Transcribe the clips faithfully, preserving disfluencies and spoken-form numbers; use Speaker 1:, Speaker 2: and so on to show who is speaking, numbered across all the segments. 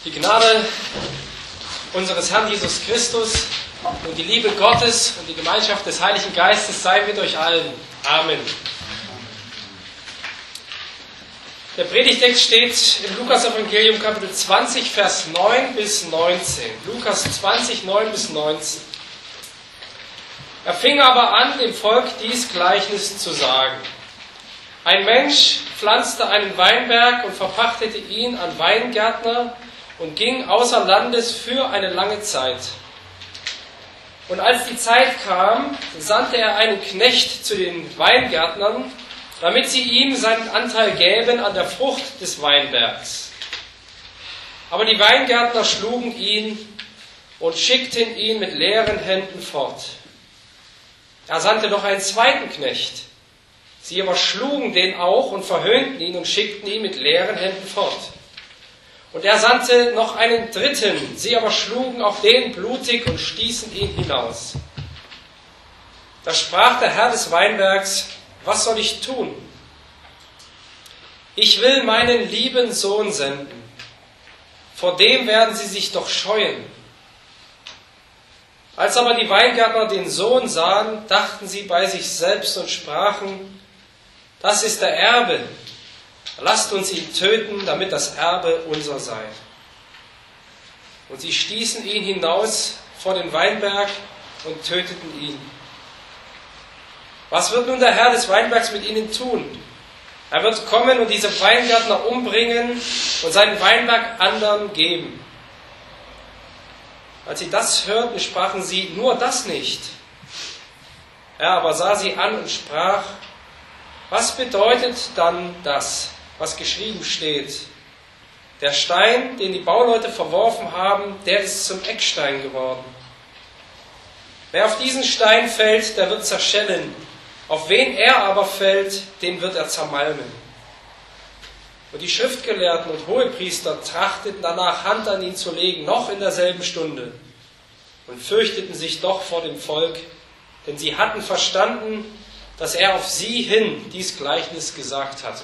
Speaker 1: Die Gnade unseres Herrn Jesus Christus und die Liebe Gottes und die Gemeinschaft des Heiligen Geistes sei mit euch allen. Amen. Der Predigtext steht im Lukas-Evangelium Kapitel zwanzig, Vers neun bis neunzehn. Lukas zwanzig, neun bis neunzehn. Er fing aber an, dem Volk dies Gleichnis zu sagen. Ein Mensch pflanzte einen Weinberg und verpachtete ihn an Weingärtner und ging außer Landes für eine lange Zeit. Und als die Zeit kam, sandte er einen Knecht zu den Weingärtnern, damit sie ihm seinen Anteil gäben an der Frucht des Weinbergs. Aber die Weingärtner schlugen ihn und schickten ihn mit leeren Händen fort. Er sandte noch einen zweiten Knecht. Sie aber schlugen den auch und verhöhnten ihn und schickten ihn mit leeren Händen fort. Und er sandte noch einen dritten. Sie aber schlugen auch den blutig und stießen ihn hinaus. Da sprach der Herr des Weinbergs: Was soll ich tun? Ich will meinen lieben Sohn senden. Vor dem werden sie sich doch scheuen. Als aber die Weingärtner den Sohn sahen, dachten sie bei sich selbst und sprachen: Das ist der Erbe. Lasst uns ihn töten, damit das Erbe unser sei. Und sie stießen ihn hinaus vor den Weinberg und töteten ihn. Was wird nun der Herr des Weinbergs mit ihnen tun? Er wird kommen und diese Weingärtner umbringen und seinen Weinberg anderen geben. Als sie das hörten, sprachen sie: Nur das nicht. Er aber sah sie an und sprach: Was bedeutet dann das, was geschrieben steht? Der Stein, den die Bauleute verworfen haben, der ist zum Eckstein geworden. Wer auf diesen Stein fällt, der wird zerschellen. Auf wen er aber fällt, den wird er zermalmen. Und die Schriftgelehrten und Hohepriester trachteten danach, Hand an ihn zu legen, noch in derselben Stunde, und fürchteten sich doch vor dem Volk, denn sie hatten verstanden, dass er auf sie hin dies Gleichnis gesagt hatte.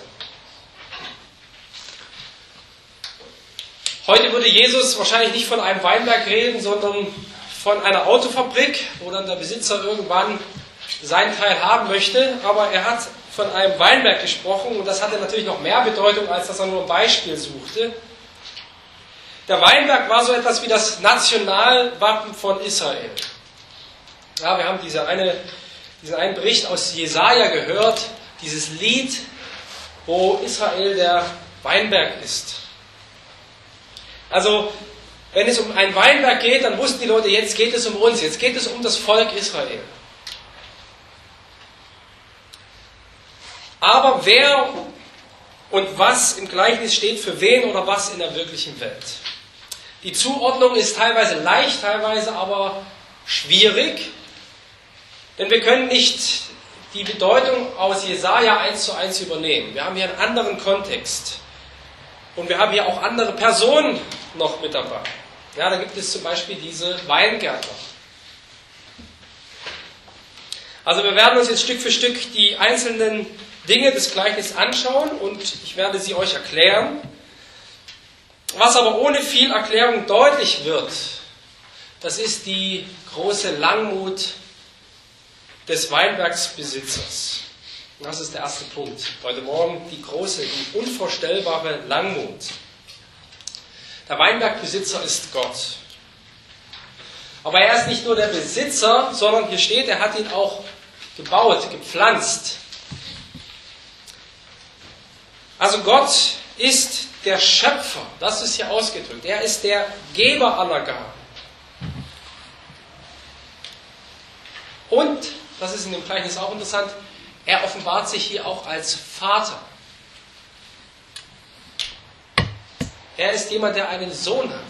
Speaker 1: Heute würde Jesus wahrscheinlich nicht von einem Weinberg reden, sondern von einer Autofabrik, wo dann der Besitzer irgendwann seinen Teil haben möchte. Aber er hat von einem Weinberg gesprochen und das hatte natürlich noch mehr Bedeutung, als dass er nur ein Beispiel suchte. Der Weinberg war so etwas wie das Nationalwappen von Israel. Ja, wir haben diese eine, diesen einen Bericht aus Jesaja gehört, dieses Lied, wo Israel der Weinberg ist. Also, wenn es um einen Weinberg geht, dann wussten die Leute, jetzt geht es um uns, jetzt geht es um das Volk Israel. Aber wer und was im Gleichnis steht für wen oder was in der wirklichen Welt? Die Zuordnung ist teilweise leicht, teilweise aber schwierig, denn wir können nicht die Bedeutung aus Jesaja eins zu eins übernehmen. Wir haben hier einen anderen Kontext. Und wir haben hier auch andere Personen noch mit dabei. Ja, da gibt es zum Beispiel diese Weingärtner. Also wir werden uns jetzt Stück für Stück die einzelnen Dinge des Gleichnisses anschauen und ich werde sie euch erklären. Was aber ohne viel Erklärung deutlich wird, das ist die große Langmut des Weinbergsbesitzers. Das ist der erste Punkt. Heute Morgen die große, die unvorstellbare Langmut. Der Weinbergbesitzer ist Gott. Aber er ist nicht nur der Besitzer, sondern hier steht, er hat ihn auch gebaut, gepflanzt. Also Gott ist der Schöpfer, das ist hier ausgedrückt. Er ist der Geber aller Gaben. Und, das ist in dem Gleichnis auch interessant, er offenbart sich hier auch als Vater. Er ist jemand, der einen Sohn hat.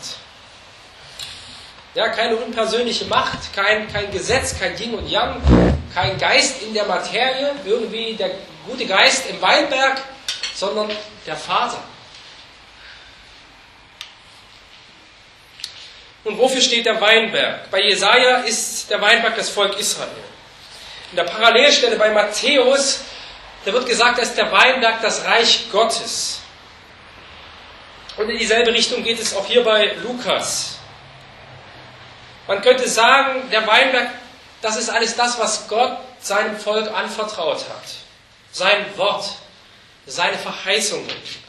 Speaker 1: Ja, keine unpersönliche Macht, kein, kein Gesetz, kein Yin und Yang, kein Geist in der Materie, irgendwie der gute Geist im Weinberg, sondern der Vater. Und wofür steht der Weinberg? Bei Jesaja ist der Weinberg das Volk Israel. In der Parallelstelle bei Matthäus, da wird gesagt, dass der Weinberg das Reich Gottes. Und in dieselbe Richtung geht es auch hier bei Lukas. Man könnte sagen, der Weinberg, das ist alles das, was Gott seinem Volk anvertraut hat. Sein Wort, seine Verheißungen.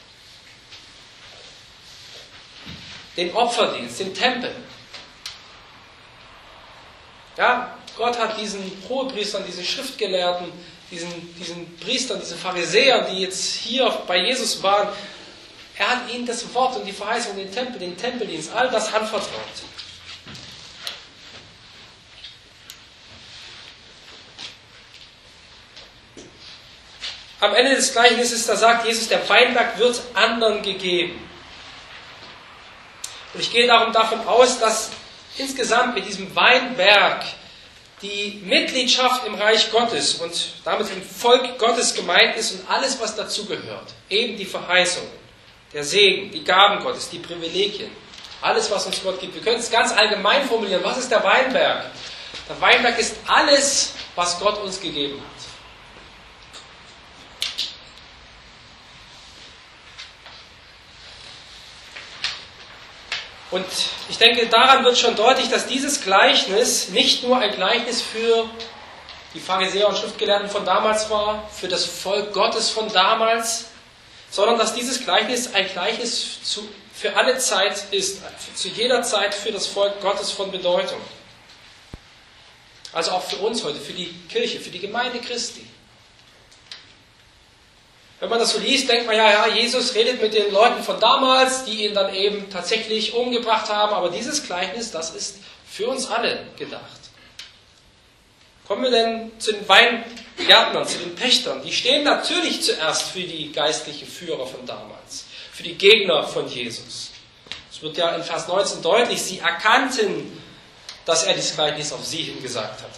Speaker 1: Den Opferdienst, den Tempel. Ja, Gott hat diesen Hohepriestern, diesen Schriftgelehrten, diesen, diesen Priestern, diesen Pharisäern, die jetzt hier bei Jesus waren, er hat ihnen das Wort und die Verheißung, den Tempel, den Tempeldienst, all das anvertraut. Am Ende des Gleichnisses, da sagt Jesus, der Weinberg wird anderen gegeben. Und ich gehe darum davon aus, dass insgesamt mit diesem Weinberg die Mitgliedschaft im Reich Gottes und damit im Volk Gottes gemeint ist und alles, was dazugehört. Eben die Verheißungen, der Segen, die Gaben Gottes, die Privilegien, alles, was uns Gott gibt. Wir können es ganz allgemein formulieren. Was ist der Weinberg? Der Weinberg ist alles, was Gott uns gegeben hat. Und ich denke, daran wird schon deutlich, dass dieses Gleichnis nicht nur ein Gleichnis für die Pharisäer und Schriftgelehrten von damals war, für das Volk Gottes von damals, sondern dass dieses Gleichnis ein Gleichnis zu, für alle Zeit ist, zu jeder Zeit für das Volk Gottes von Bedeutung. Also auch für uns heute, für die Kirche, für die Gemeinde Christi. Wenn man das so liest, denkt man, ja, ja, Jesus redet mit den Leuten von damals, die ihn dann eben tatsächlich umgebracht haben. Aber dieses Gleichnis, das ist für uns alle gedacht. Kommen wir denn zu den Weingärtnern, zu den Pächtern. Die stehen natürlich zuerst für die geistlichen Führer von damals, für die Gegner von Jesus. Es wird ja in Vers neunzehn deutlich, sie erkannten, dass er dieses Gleichnis auf sie hingesagt hatte.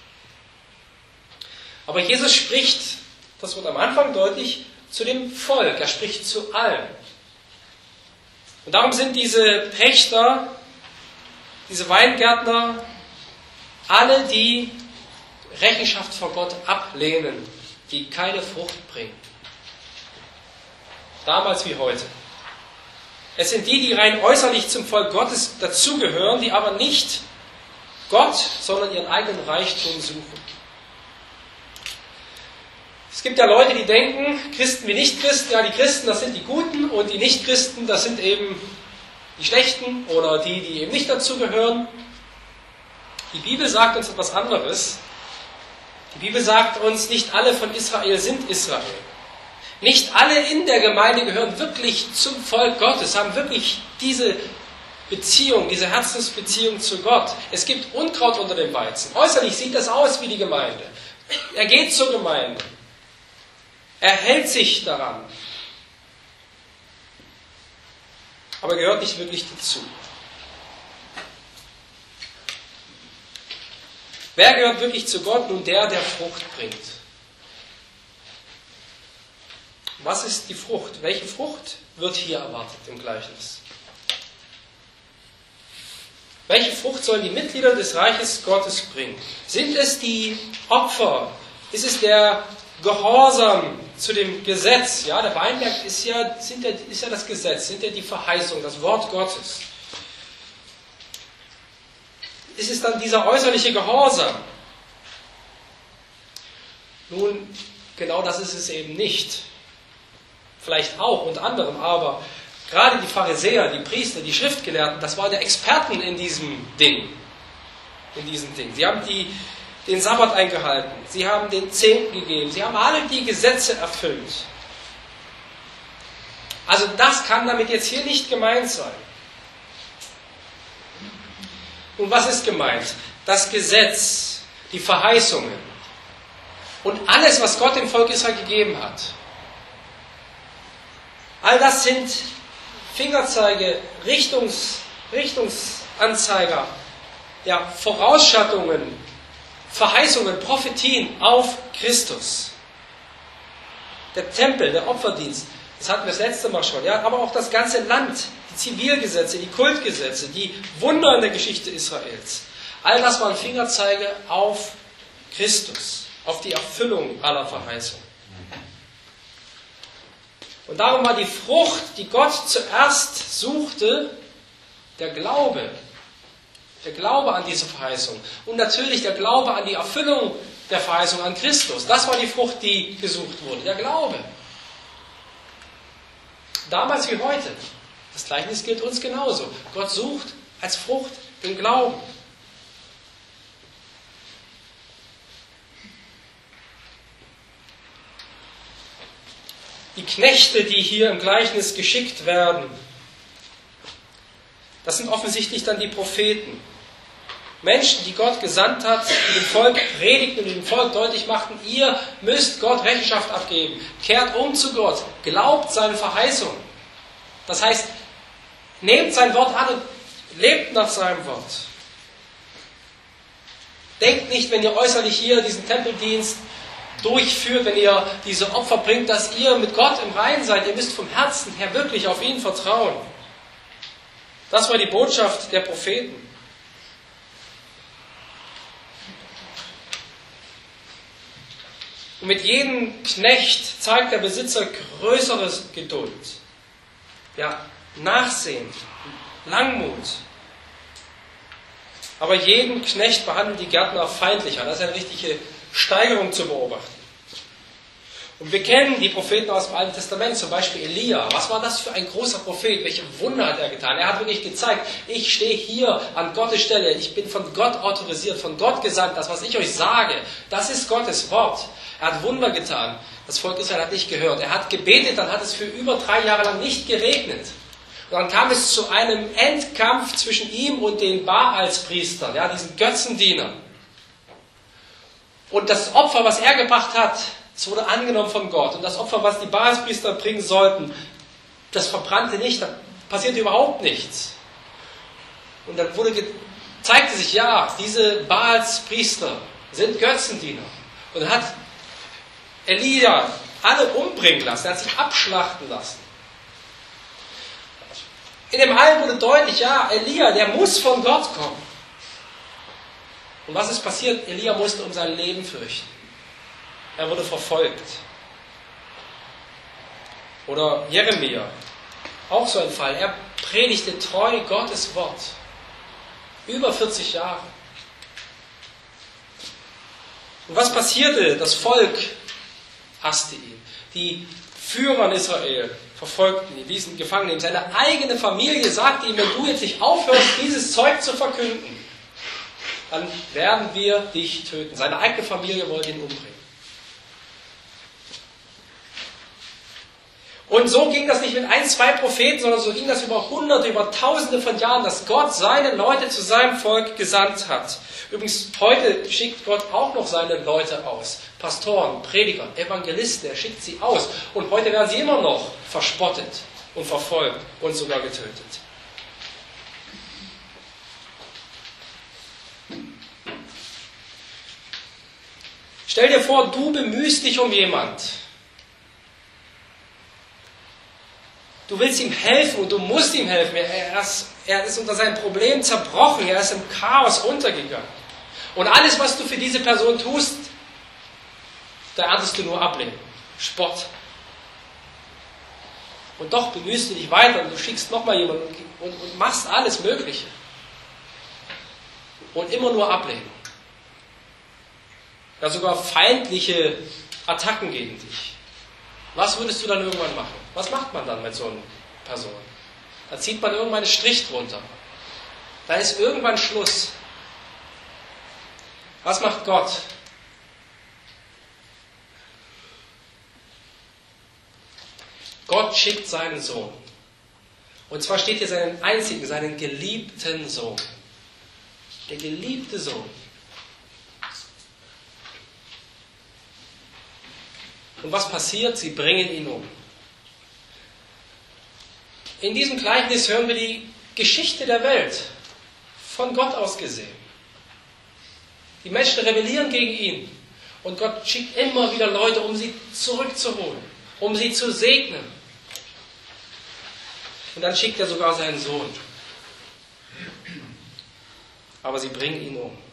Speaker 1: Aber Jesus spricht, das wird am Anfang deutlich, zu dem Volk. Er spricht zu allen. Und darum sind diese Pächter, diese Weingärtner, alle, die Rechenschaft vor Gott ablehnen, die keine Frucht bringen. Damals wie heute. Es sind die, die rein äußerlich zum Volk Gottes dazugehören, die aber nicht Gott, sondern ihren eigenen Reichtum suchen. Es gibt ja Leute, die denken, Christen wie Nichtchristen, ja, die Christen, das sind die Guten und die Nichtchristen, das sind eben die Schlechten oder die, die eben nicht dazugehören. Die Bibel sagt uns etwas anderes. Die Bibel sagt uns, nicht alle von Israel sind Israel. Nicht alle in der Gemeinde gehören wirklich zum Volk Gottes, haben wirklich diese Beziehung, diese Herzensbeziehung zu Gott. Es gibt Unkraut unter dem Weizen. Äußerlich sieht das aus wie die Gemeinde. Er geht zur Gemeinde. Er hält sich daran. Aber gehört nicht wirklich dazu. Wer gehört wirklich zu Gott? Nun der, der Frucht bringt. Was ist die Frucht? Welche Frucht wird hier erwartet im Gleichnis? Welche Frucht sollen die Mitglieder des Reiches Gottes bringen? Sind es die Opfer? Ist es der Gehorsam zu dem Gesetz? Ja, der Weinberg ist ja, sind ja, ist ja das Gesetz, sind ja die Verheißung, das Wort Gottes. Ist es dann dieser äußerliche Gehorsam? Nun, genau das ist es eben nicht. Vielleicht auch, unter anderem, aber gerade die Pharisäer, die Priester, die Schriftgelehrten, das waren ja Experten in diesem Ding. In diesem Ding. Sie haben die, den Sabbat eingehalten, sie haben den Zehnten gegeben, sie haben alle die Gesetze erfüllt. Also das kann damit jetzt hier nicht gemeint sein. Und was ist gemeint? Das Gesetz, die Verheißungen und alles, was Gott dem Volk Israel gegeben hat. All das sind Fingerzeige, Richtungs, Richtungsanzeiger, ja, Vorausschattungen, Verheißungen, Prophetien auf Christus. Der Tempel, der Opferdienst, das hatten wir das letzte Mal schon, ja, aber auch das ganze Land, die Zivilgesetze, die Kultgesetze, die Wunder in der Geschichte Israels. All das waren Fingerzeige auf Christus, auf die Erfüllung aller Verheißungen. Und darum war die Frucht, die Gott zuerst suchte, der Glaube. Der Glaube an diese Verheißung. Und natürlich der Glaube an die Erfüllung der Verheißung an Christus. Das war die Frucht, die gesucht wurde. Der Glaube. Damals wie heute. Das Gleichnis gilt uns genauso. Gott sucht als Frucht den Glauben. Die Knechte, die hier im Gleichnis geschickt werden, das sind offensichtlich dann die Propheten. Menschen, die Gott gesandt hat, die dem Volk predigten und dem Volk deutlich machten, ihr müsst Gott Rechenschaft abgeben. Kehrt um zu Gott. Glaubt seinen Verheißungen. Das heißt, nehmt sein Wort an und lebt nach seinem Wort. Denkt nicht, wenn ihr äußerlich hier diesen Tempeldienst durchführt, wenn ihr diese Opfer bringt, dass ihr mit Gott im Reinen seid. Ihr müsst vom Herzen her wirklich auf ihn vertrauen. Das war die Botschaft der Propheten. Und mit jedem Knecht zeigt der Besitzer größere Geduld. Ja, Nachsehen, Langmut. Aber jeden Knecht behandelt die Gärtner feindlicher. Das ist eine richtige Steigerung zu beobachten. Und wir kennen die Propheten aus dem Alten Testament, zum Beispiel Elia. Was war das für ein großer Prophet? Welche Wunder hat er getan? Er hat wirklich gezeigt, ich stehe hier an Gottes Stelle. Ich bin von Gott autorisiert, von Gott gesandt. Das, was ich euch sage, das ist Gottes Wort. Er hat Wunder getan. Das Volk Israel hat nicht gehört. Er hat gebetet, dann hat es für über drei Jahre lang nicht geregnet. Und dann kam es zu einem Endkampf zwischen ihm und den Baalspriestern, ja, diesen Götzendienern. Und das Opfer, was er gebracht hat, es wurde angenommen von Gott. Und das Opfer, was die Baalspriester bringen sollten, das verbrannte nicht, da passierte überhaupt nichts. Und dann wurde ge- zeigte sich, ja, diese Baalspriester sind Götzendiener. Und dann hat Elia alle umbringen lassen, er hat sich abschlachten lassen. In dem allen wurde deutlich, ja, Elia, der muss von Gott kommen. Und was ist passiert? Elia musste um sein Leben fürchten. Er wurde verfolgt. Oder Jeremia, auch so ein Fall. Er predigte treu Gottes Wort. Über vierzig Jahre. Und was passierte? Das Volk hasste ihn. Die Führer in Israel verfolgten ihn, ließen ihn gefangen nehmen. Seine eigene Familie sagte ihm, wenn du jetzt nicht aufhörst, dieses Zeug zu verkünden, dann werden wir dich töten. Seine eigene Familie wollte ihn umbringen. Und so ging das nicht mit ein, zwei Propheten, sondern so ging das über Hunderte, über Tausende von Jahren, dass Gott seine Leute zu seinem Volk gesandt hat. Übrigens, heute schickt Gott auch noch seine Leute aus. Pastoren, Prediger, Evangelisten, er schickt sie aus. Und heute werden sie immer noch verspottet und verfolgt und sogar getötet. Stell dir vor, du bemühst dich um jemand. Du willst ihm helfen und du musst ihm helfen. Er ist, er ist unter seinem Problem zerbrochen. Er ist im Chaos untergegangen. Und alles, was du für diese Person tust, da erntest du nur Ablehnung, Spott. Und doch bemühst du dich weiter und du schickst nochmal jemanden und, und, und machst alles Mögliche. Und immer nur Ablehnung. Ja, sogar feindliche Attacken gegen dich. Was würdest du dann irgendwann machen? Was macht man dann mit so einer Person? Da zieht man irgendwann einen Strich drunter. Da ist irgendwann Schluss. Was macht Gott? Gott schickt seinen Sohn. Und zwar steht hier seinen einzigen, seinen geliebten Sohn. Der geliebte Sohn. Und was passiert? Sie bringen ihn um. In diesem Gleichnis hören wir die Geschichte der Welt, von Gott aus gesehen. Die Menschen rebellieren gegen ihn. Und Gott schickt immer wieder Leute, um sie zurückzuholen, um sie zu segnen. Und dann schickt er sogar seinen Sohn. Aber sie bringen ihn um.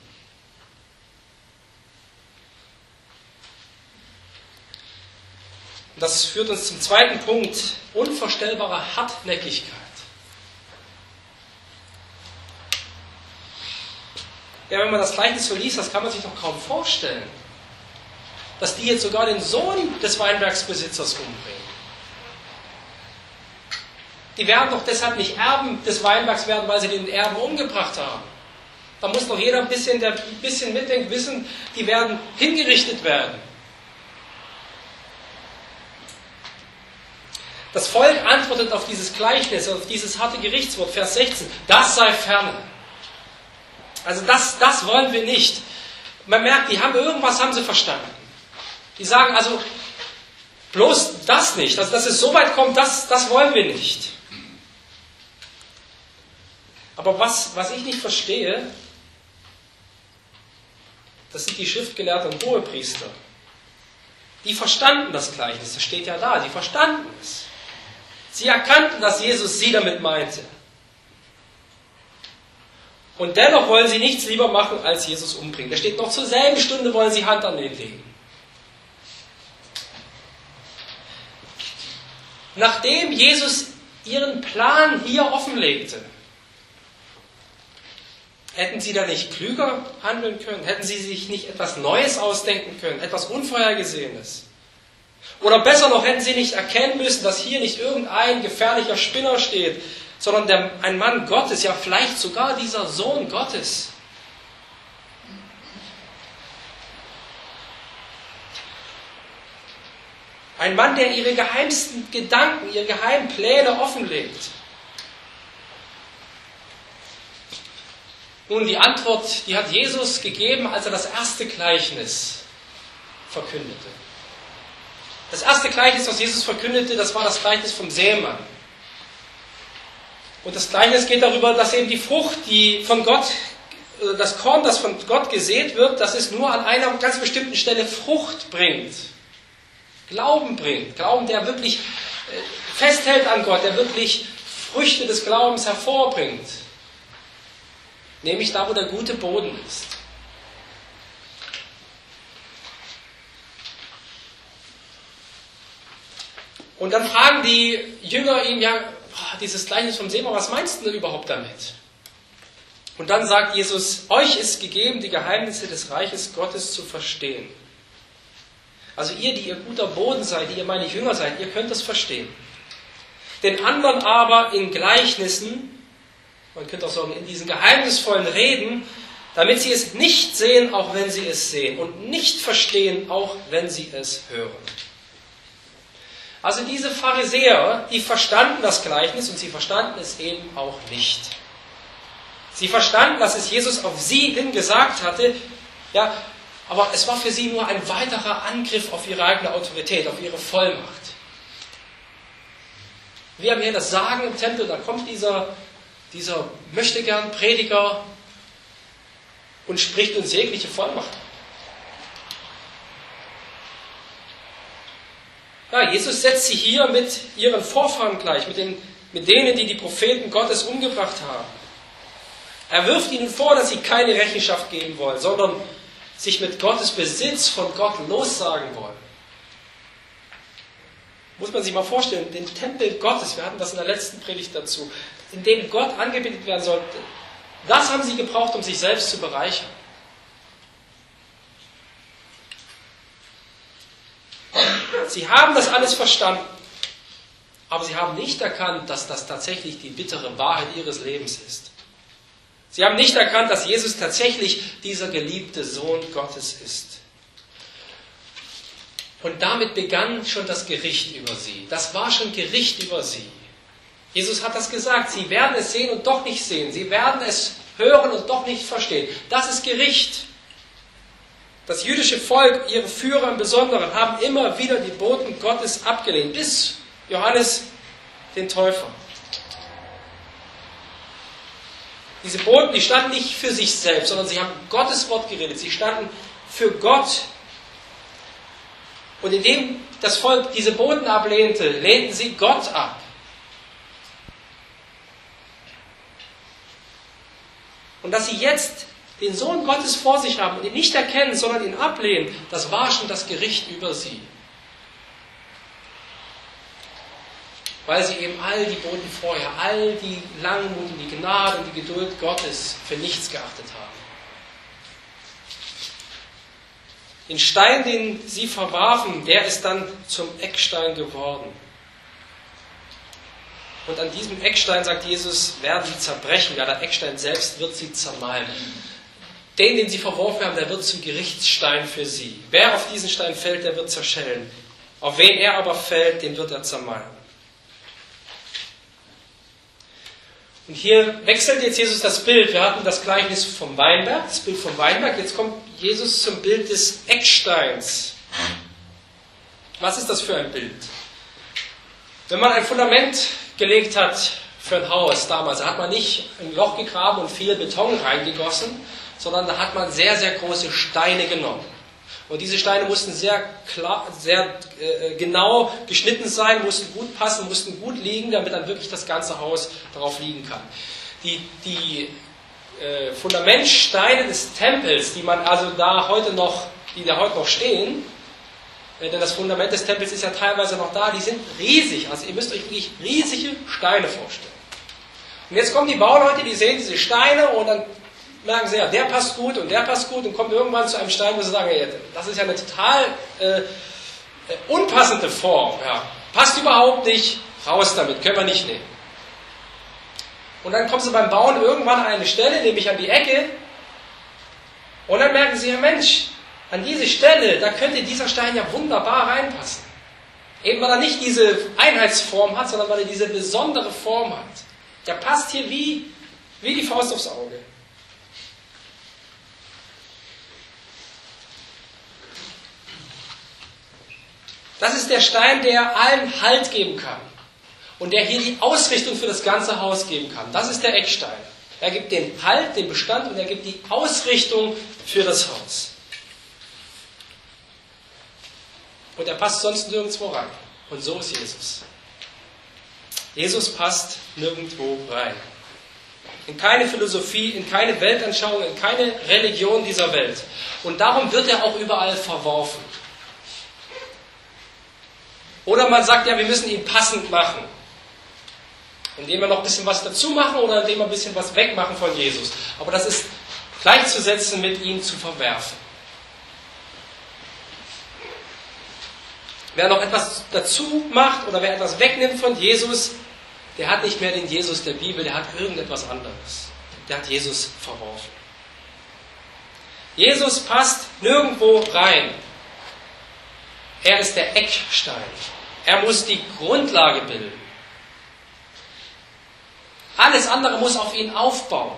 Speaker 1: Und das führt uns zum zweiten Punkt, unvorstellbare Hartnäckigkeit. Ja, wenn man das Gleichnis so liest, das kann man sich doch kaum vorstellen, dass die jetzt sogar den Sohn des Weinbergsbesitzers umbringen. Die werden doch deshalb nicht Erben des Weinbergs werden, weil sie den Erben umgebracht haben. Da muss doch jeder ein bisschen, der ein bisschen mitdenkt, wissen, die werden hingerichtet werden. Das Volk antwortet auf dieses Gleichnis, auf dieses harte Gerichtswort, Vers sechzehn, das sei ferne. Also das, das wollen wir nicht. Man merkt, die haben irgendwas haben sie verstanden. Die sagen also, bloß das nicht, also dass es so weit kommt, das, das wollen wir nicht. Aber was, was ich nicht verstehe, das sind die Schriftgelehrten und Hohepriester. Die verstanden das Gleichnis, das steht ja da, die verstanden es. Sie erkannten, dass Jesus sie damit meinte. Und dennoch wollen sie nichts lieber machen, als Jesus umbringen. Da steht noch, zur selben Stunde wollen sie Hand an ihn legen. Nachdem Jesus ihren Plan hier offenlegte, hätten sie da nicht klüger handeln können? Hätten sie sich nicht etwas Neues ausdenken können? Etwas Unvorhergesehenes? Oder besser noch, hätten sie nicht erkennen müssen, dass hier nicht irgendein gefährlicher Spinner steht, sondern der, ein Mann Gottes, ja vielleicht sogar dieser Sohn Gottes. Ein Mann, der ihre geheimsten Gedanken, ihre geheimen Pläne offenlegt. Nun, die Antwort, die hat Jesus gegeben, als er das erste Gleichnis verkündete. Das erste Gleichnis, was Jesus verkündete, das war das Gleichnis vom Sämann. Und das Gleichnis geht darüber, dass eben die Frucht, die von Gott, das Korn, das von Gott gesät wird, dass es nur an einer ganz bestimmten Stelle Frucht bringt. Glauben bringt. Glauben, der wirklich festhält an Gott, der wirklich Früchte des Glaubens hervorbringt. Nämlich da, wo der gute Boden ist. Und dann fragen die Jünger ihn, ja, dieses Gleichnis vom Seemann, was meinst du überhaupt damit? Und dann sagt Jesus, euch ist gegeben, die Geheimnisse des Reiches Gottes zu verstehen. Also ihr, die ihr guter Boden seid, die ihr meine Jünger seid, ihr könnt das verstehen. Den anderen aber in Gleichnissen, man könnte auch sagen, in diesen geheimnisvollen Reden, damit sie es nicht sehen, auch wenn sie es sehen, und nicht verstehen, auch wenn sie es hören. Also diese Pharisäer, die verstanden das Gleichnis und sie verstanden es eben auch nicht. Sie verstanden, dass es Jesus auf sie hin gesagt hatte, ja, aber es war für sie nur ein weiterer Angriff auf ihre eigene Autorität, auf ihre Vollmacht. Wir haben hier das Sagen im Tempel, da kommt dieser, dieser möchtegern Prediger und spricht uns jegliche Vollmacht. Ja, Jesus setzt sie hier mit ihren Vorfahren gleich, mit, den, mit denen, die die Propheten Gottes umgebracht haben. Er wirft ihnen vor, dass sie keine Rechenschaft geben wollen, sondern sich mit Gottes Besitz von Gott lossagen wollen. Muss man sich mal vorstellen, den Tempel Gottes, wir hatten das in der letzten Predigt dazu, in dem Gott angebetet werden sollte, das haben sie gebraucht, um sich selbst zu bereichern. Sie haben das alles verstanden, aber sie haben nicht erkannt, dass das tatsächlich die bittere Wahrheit ihres Lebens ist. Sie haben nicht erkannt, dass Jesus tatsächlich dieser geliebte Sohn Gottes ist. Und damit begann schon das Gericht über sie. Das war schon Gericht über sie. Jesus hat das gesagt, sie werden es sehen und doch nicht sehen. Sie werden es hören und doch nicht verstehen. Das ist Gericht. Das jüdische Volk, ihre Führer im Besonderen, haben immer wieder die Boten Gottes abgelehnt, bis Johannes den Täufer. Diese Boten, die standen nicht für sich selbst, sondern sie haben Gottes Wort geredet. Sie standen für Gott. Und indem das Volk diese Boten ablehnte, lehnten sie Gott ab. Und dass sie jetzt den Sohn Gottes vor sich haben und ihn nicht erkennen, sondern ihn ablehnen, das war schon das Gericht über sie. weil sie eben all die Boten vorher, all die Langmut und die Gnade und die Geduld Gottes für nichts geachtet haben. Den Stein, den sie verwarfen, der ist dann zum Eckstein geworden. Und an diesem Eckstein, sagt Jesus, werden sie zerbrechen. Ja, der Eckstein selbst wird sie zermalmen. Den, den sie verworfen haben, der wird zum Gerichtsstein für sie. Wer auf diesen Stein fällt, der wird zerschellen. Auf wen er aber fällt, den wird er zermalmen. Und hier wechselt jetzt Jesus das Bild. Wir hatten das Gleichnis vom Weinberg, das Bild vom Weinberg. Jetzt kommt Jesus zum Bild des Ecksteins. Was ist das für ein Bild? Wenn man ein Fundament gelegt hat für ein Haus damals, da hat man nicht ein Loch gegraben und viel Beton reingegossen, sondern da hat man sehr, sehr große Steine genommen. Und diese Steine mussten sehr klar, sehr äh, genau geschnitten sein, mussten gut passen, mussten gut liegen, damit dann wirklich das ganze Haus darauf liegen kann. Die, die äh, Fundamentsteine des Tempels, die man also da heute noch, die da heute noch stehen, äh, denn das Fundament des Tempels ist ja teilweise noch da, die sind riesig. Also ihr müsst euch wirklich riesige Steine vorstellen. Und jetzt kommen die Bauleute, die sehen diese Steine und dann merken sie, ja, der passt gut und der passt gut und kommen irgendwann zu einem Stein, wo sie sagen, ja, das ist ja eine total äh, unpassende Form. Ja. Passt überhaupt nicht, raus damit, können wir nicht nehmen. Und dann kommen sie beim Bauen irgendwann an eine Stelle, nämlich an die Ecke, und dann merken sie, ja Mensch, an diese Stelle, da könnte dieser Stein ja wunderbar reinpassen. Eben weil er nicht diese Einheitsform hat, sondern weil er diese besondere Form hat. Der passt hier wie, wie die Faust aufs Auge. Das ist der Stein, der allen Halt geben kann und der hier die Ausrichtung für das ganze Haus geben kann. Das ist der Eckstein. Er gibt den Halt, den Bestand und er gibt die Ausrichtung für das Haus. Und er passt sonst nirgendwo rein. Und so ist Jesus. Jesus passt nirgendwo rein. In keine Philosophie, in keine Weltanschauung, in keine Religion dieser Welt. Und darum wird er auch überall verworfen. Oder man sagt, ja, wir müssen ihn passend machen. Indem wir noch ein bisschen was dazu machen oder indem wir ein bisschen was wegmachen von Jesus. Aber das ist gleichzusetzen mit ihm zu verwerfen. Wer noch etwas dazu macht oder wer etwas wegnimmt von Jesus, der hat nicht mehr den Jesus der Bibel, der hat irgendetwas anderes. Der hat Jesus verworfen. Jesus passt nirgendwo rein. Er ist der Eckstein. Er muss die Grundlage bilden. Alles andere muss auf ihn aufbauen.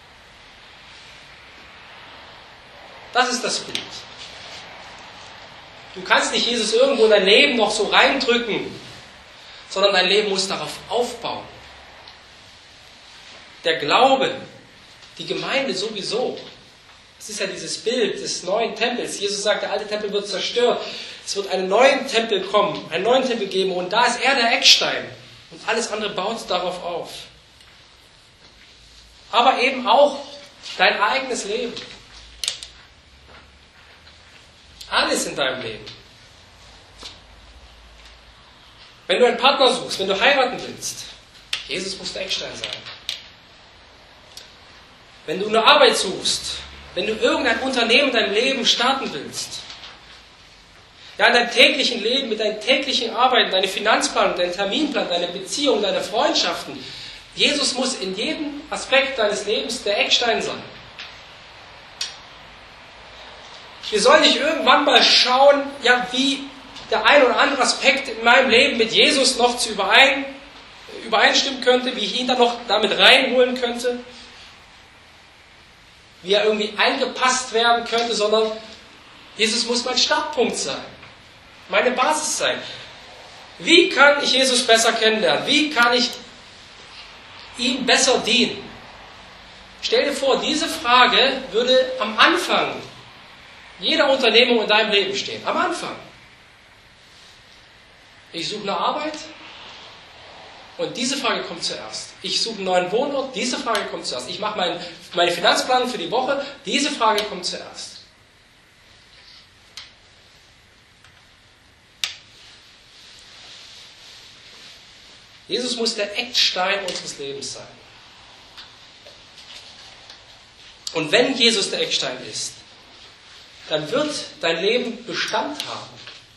Speaker 1: Das ist das Bild. Du kannst nicht Jesus irgendwo in dein Leben noch so reindrücken, sondern dein Leben muss darauf aufbauen. Der Glaube, die Gemeinde sowieso. Das ist ja dieses Bild des neuen Tempels. Jesus sagt, der alte Tempel wird zerstört. Es wird einen neuen Tempel kommen, einen neuen Tempel geben und da ist er der Eckstein. Und alles andere baut darauf auf. Aber eben auch dein eigenes Leben. Alles in deinem Leben. Wenn du einen Partner suchst, wenn du heiraten willst, Jesus muss der Eckstein sein. Wenn du eine Arbeit suchst, wenn du irgendein Unternehmen in deinem Leben starten willst, ja, in deinem täglichen Leben, mit deinen täglichen Arbeiten, deine Finanzplanung, deinen Terminplan, deine Beziehung, deine Freundschaften, Jesus muss in jedem Aspekt deines Lebens der Eckstein sein. Wir sollen nicht irgendwann mal schauen, ja, wie der ein oder andere Aspekt in meinem Leben mit Jesus noch zu überein, übereinstimmen könnte, wie ich ihn dann noch damit reinholen könnte, wie er irgendwie eingepasst werden könnte, sondern Jesus muss mein Startpunkt sein, meine Basis sein. Wie kann ich Jesus besser kennenlernen? Wie kann ich ihm besser dienen? Stell dir vor, diese Frage würde am Anfang jeder Unternehmung in deinem Leben stehen. Am Anfang. Ich suche eine Arbeit und diese Frage kommt zuerst. Ich suche einen neuen Wohnort, diese Frage kommt zuerst. Ich mache mein, meine Finanzplanung für die Woche, diese Frage kommt zuerst. Jesus muss der Eckstein unseres Lebens sein. Und wenn Jesus der Eckstein ist, dann wird dein Leben Bestand haben.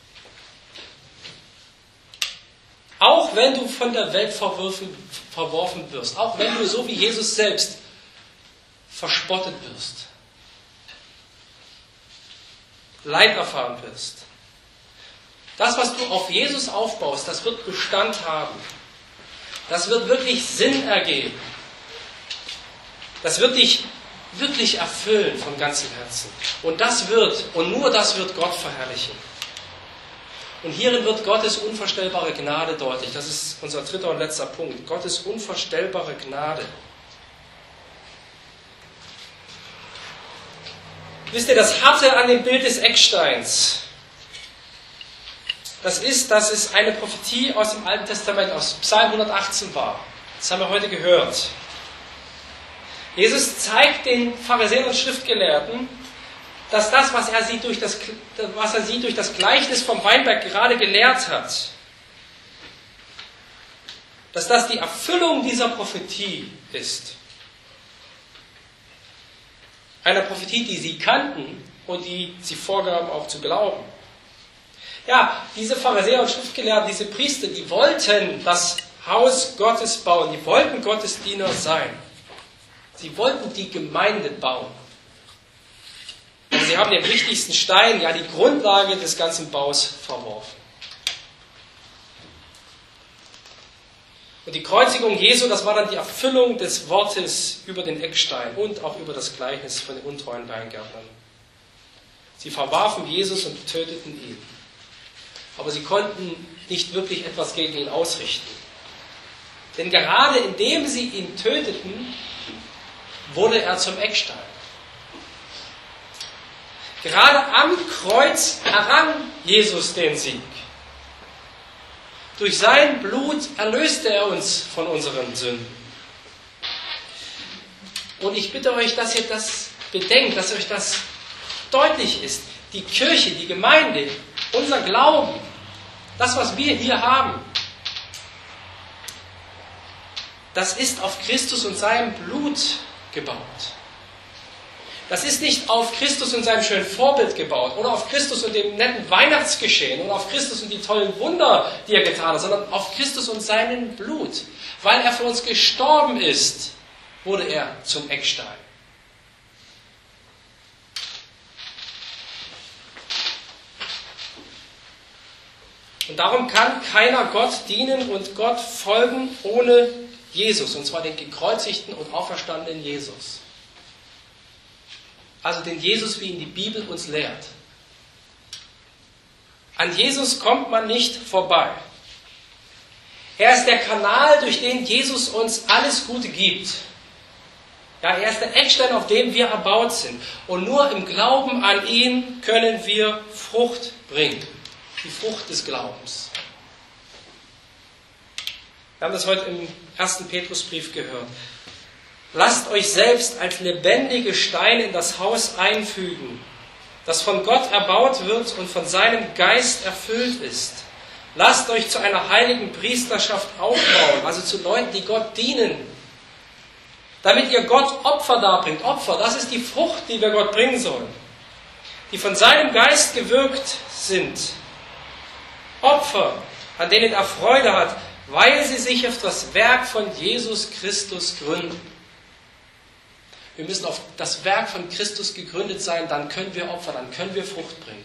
Speaker 1: Auch wenn du von der Welt verworfen, verworfen wirst, auch wenn du so wie Jesus selbst verspottet wirst, Leid erfahren wirst. Das, was du auf Jesus aufbaust, das wird Bestand haben. Das wird wirklich Sinn ergeben. Das wird dich wirklich erfüllen von ganzem Herzen. Und das wird, und nur das wird Gott verherrlichen. Und hierin wird Gottes unvorstellbare Gnade deutlich. Das ist unser dritter und letzter Punkt. Gottes unvorstellbare Gnade. Wisst ihr, das Harte an dem Bild des Ecksteins, das ist, dass es eine Prophetie aus dem Alten Testament, aus Psalm hundertachtzehn war. Das haben wir heute gehört. Jesus zeigt den Pharisäern und Schriftgelehrten, dass das, was er sie durch das, was er sie durch das Gleichnis vom Weinberg gerade gelehrt hat, dass das die Erfüllung dieser Prophetie ist. Einer Prophetie, die sie kannten und die sie vorgaben auch zu glauben. Ja, diese Pharisäer und Schriftgelehrten, diese Priester, die wollten das Haus Gottes bauen, die wollten Gottes Diener sein. Sie wollten die Gemeinde bauen. Und sie haben den wichtigsten Stein, ja die Grundlage des ganzen Baus verworfen. Und die Kreuzigung Jesu, das war dann die Erfüllung des Wortes über den Eckstein und auch über das Gleichnis von den untreuen Weingärtnern. Sie verwarfen Jesus und töteten ihn. Aber sie konnten nicht wirklich etwas gegen ihn ausrichten. Denn gerade indem sie ihn töteten, wurde er zum Eckstein. Gerade am Kreuz errang Jesus den Sieg. Durch sein Blut erlöste er uns von unseren Sünden. Und ich bitte euch, dass ihr das bedenkt, dass euch das deutlich ist. Die Kirche, die Gemeinde, unser Glauben, das, was wir hier haben, das ist auf Christus und seinem Blut gebaut. Das ist nicht auf Christus und seinem schönen Vorbild gebaut oder auf Christus und dem netten Weihnachtsgeschehen oder auf Christus und die tollen Wunder, die er getan hat, sondern auf Christus und seinem Blut. Weil er für uns gestorben ist, wurde er zum Eckstein. Und darum kann keiner Gott dienen und Gott folgen ohne Jesus, und zwar den gekreuzigten und auferstandenen Jesus. Also den Jesus, wie ihn die Bibel uns lehrt. An Jesus kommt man nicht vorbei. Er ist der Kanal, durch den Jesus uns alles Gute gibt. Ja, er ist der Eckstein, auf dem wir erbaut sind. Und nur im Glauben an ihn können wir Frucht bringen. Die Frucht des Glaubens. Wir haben das heute im ersten Petrusbrief gehört. Lasst euch selbst als lebendige Steine in das Haus einfügen, das von Gott erbaut wird und von seinem Geist erfüllt ist. Lasst euch zu einer heiligen Priesterschaft aufbauen, also zu Leuten, die Gott dienen, damit ihr Gott Opfer darbringt. Opfer, das ist die Frucht, die wir Gott bringen sollen, die von seinem Geist gewirkt sind. Opfer, an denen er Freude hat, weil sie sich auf das Werk von Jesus Christus gründen. Wir müssen auf das Werk von Christus gegründet sein, dann können wir Opfer, dann können wir Frucht bringen.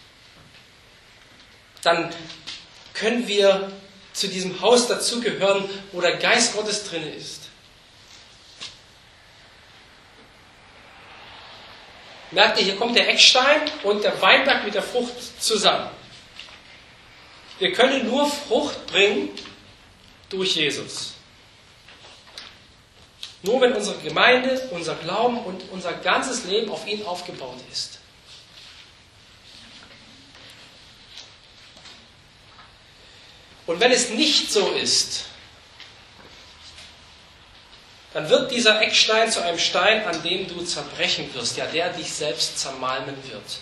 Speaker 1: Dann können wir zu diesem Haus dazugehören, wo der Geist Gottes drin ist. Merkt ihr, hier kommt der Eckstein und der Weinberg mit der Frucht zusammen. Wir können nur Frucht bringen durch Jesus. Nur wenn unsere Gemeinde, unser Glauben und unser ganzes Leben auf ihn aufgebaut ist. Und wenn es nicht so ist, dann wird dieser Eckstein zu einem Stein, an dem du zerbrechen wirst, ja, der dich selbst zermalmen wird.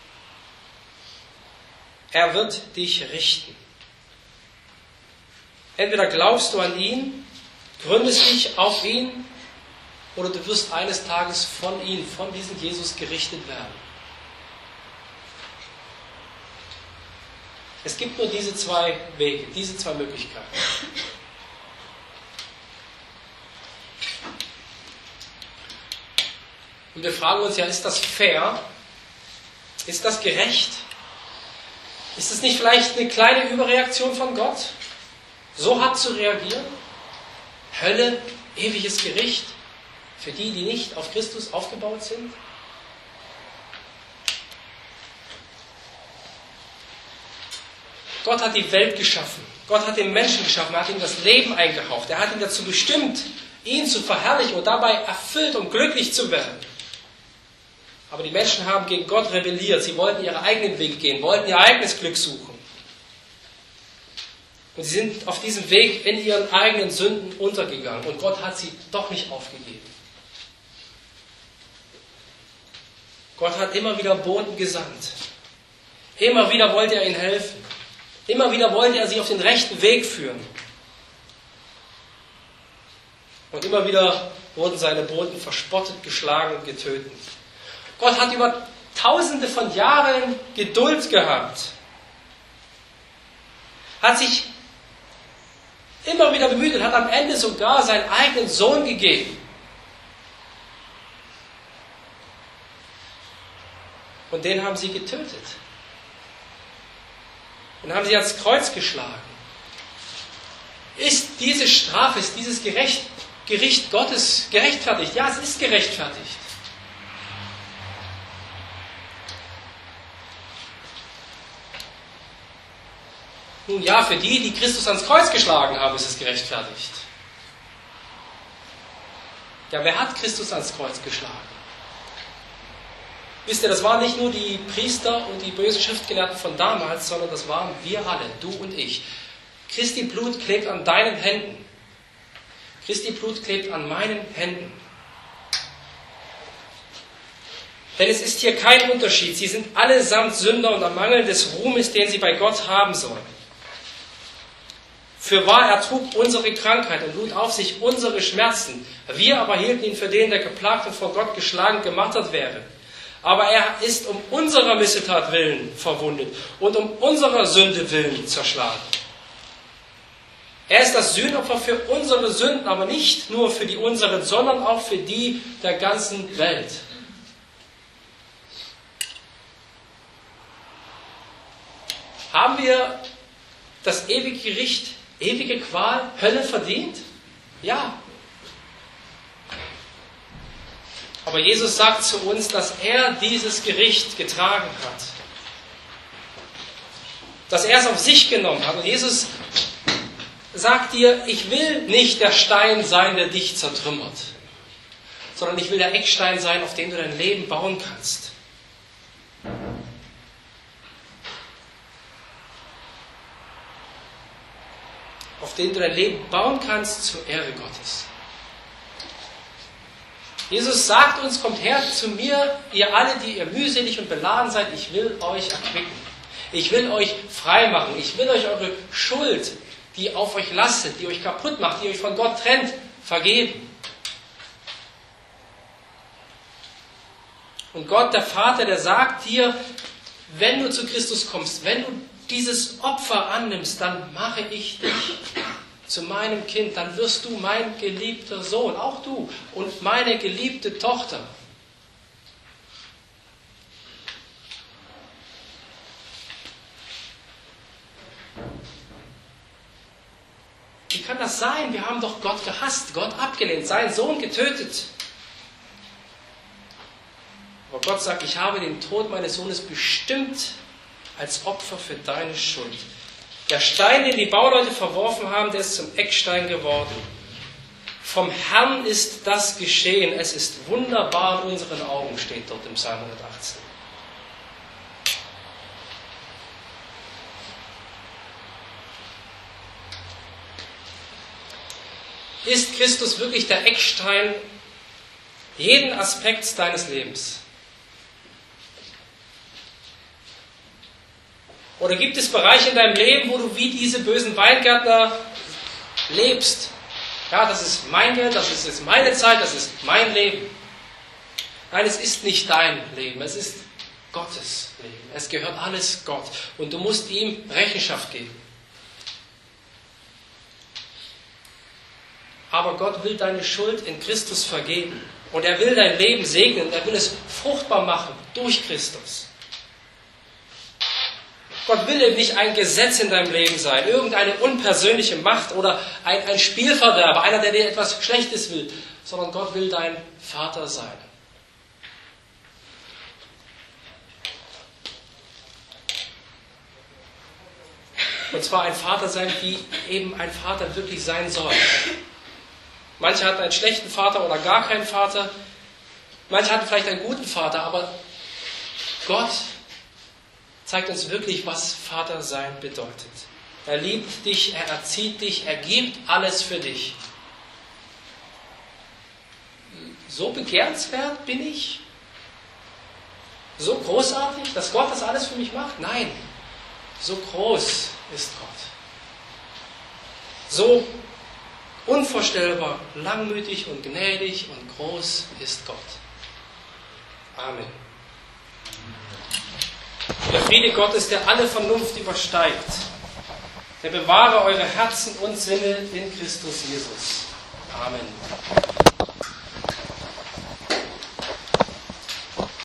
Speaker 1: Er wird dich richten. Entweder glaubst du an ihn, gründest dich auf ihn, oder du wirst eines Tages von ihm, von diesem Jesus gerichtet werden. Es gibt nur diese zwei Wege, diese zwei Möglichkeiten. Und wir fragen uns ja, ist das fair? Ist das gerecht? Ist es nicht vielleicht eine kleine Überreaktion von Gott, so hart zu reagieren? Hölle, ewiges Gericht für die, die nicht auf Christus aufgebaut sind? Gott hat die Welt geschaffen. Gott hat den Menschen geschaffen. Er hat ihm das Leben eingehaucht. Er hat ihn dazu bestimmt, ihn zu verherrlichen und dabei erfüllt und glücklich zu werden. Aber die Menschen haben gegen Gott rebelliert. Sie wollten ihren eigenen Weg gehen, wollten ihr eigenes Glück suchen. Und sie sind auf diesem Weg in ihren eigenen Sünden untergegangen. Und Gott hat sie doch nicht aufgegeben. Gott hat immer wieder Boten gesandt. Immer wieder wollte er ihnen helfen. Immer wieder wollte er sie auf den rechten Weg führen. Und immer wieder wurden seine Boten verspottet, geschlagen und getötet. Gott hat über tausende von Jahren Geduld gehabt. Hat sich immer wieder bemüht und hat am Ende sogar seinen eigenen Sohn gegeben. Und den haben sie getötet. Und haben sie ans Kreuz geschlagen. Ist diese Strafe, ist dieses Gerecht, Gericht Gottes gerechtfertigt? Ja, es ist gerechtfertigt. Nun ja, für die, die Christus ans Kreuz geschlagen haben, ist es gerechtfertigt. Ja, wer hat Christus ans Kreuz geschlagen? Wisst ihr, das waren nicht nur die Priester und die bösen Schriftgelehrten von damals, sondern das waren wir alle, du und ich. Christi Blut klebt an deinen Händen. Christi Blut klebt an meinen Händen. Denn es ist hier kein Unterschied. Sie sind allesamt Sünder und am Mangel des Ruhmes, den sie bei Gott haben sollen. Fürwahr, er trug unsere Krankheit und lud auf sich unsere Schmerzen. Wir aber hielten ihn für den, der geplagt und vor Gott geschlagen, gemartert wäre. Aber er ist um unserer Missetat willen verwundet und um unserer Sünde willen zerschlagen. Er ist das Sühnopfer für unsere Sünden, aber nicht nur für die unseren, sondern auch für die der ganzen Welt. Haben wir das ewige Gericht, ewige Qual, Hölle verdient? Ja. Aber Jesus sagt zu uns, dass er dieses Gericht getragen hat. Dass er es auf sich genommen hat. Und Jesus sagt dir, ich will nicht der Stein sein, der dich zertrümmert, sondern ich will der Eckstein sein, auf dem du dein Leben bauen kannst. Auf dem du dein Leben bauen kannst zur Ehre Gottes. Jesus sagt uns, kommt her zu mir, ihr alle, die ihr mühselig und beladen seid, ich will euch erquicken. Ich will euch frei machen. Ich will euch eure Schuld, die auf euch lastet, die euch kaputt macht, die euch von Gott trennt, vergeben. Und Gott, der Vater, der sagt dir, wenn du zu Christus kommst, wenn du dieses Opfer annimmst, dann mache ich dich zu meinem Kind, dann wirst du mein geliebter Sohn, auch du, und meine geliebte Tochter. Wie kann das sein? Wir haben doch Gott gehasst, Gott abgelehnt, seinen Sohn getötet. Aber Gott sagt, ich habe den Tod meines Sohnes bestimmt als Opfer für deine Schuld. Der Stein, den die Bauleute verworfen haben, der ist zum Eckstein geworden. Vom Herrn ist das geschehen. Es ist wunderbar in unseren Augen, steht dort im Psalm hundertachtzehn. Ist Christus wirklich der Eckstein jeden Aspekt deines Lebens? Oder gibt es Bereiche in deinem Leben, wo du wie diese bösen Weingärtner lebst. Ja, das ist mein Geld, das ist jetzt meine Zeit, das ist mein Leben. Nein, es ist nicht dein Leben, es ist Gottes Leben. Es gehört alles Gott und du musst ihm Rechenschaft geben. Aber Gott will deine Schuld in Christus vergeben und er will dein Leben segnen, er will es fruchtbar machen durch Christus. Gott will eben nicht ein Gesetz in deinem Leben sein, irgendeine unpersönliche Macht oder ein, ein Spielverderber, einer, der dir etwas Schlechtes will, sondern Gott will dein Vater sein. Und zwar ein Vater sein, wie eben ein Vater wirklich sein soll. Manche hatten einen schlechten Vater oder gar keinen Vater. Manche hatten vielleicht einen guten Vater, aber Gott zeigt uns wirklich, was Vater sein bedeutet. Er liebt dich, er erzieht dich, er gibt alles für dich. So begehrenswert bin ich? So großartig, dass Gott das alles für mich macht? Nein, so groß ist Gott. So unvorstellbar, langmütig und gnädig und groß ist Gott. Amen. Der Friede Gottes, der alle Vernunft übersteigt, der bewahre eure Herzen und Sinne in Christus Jesus. Amen.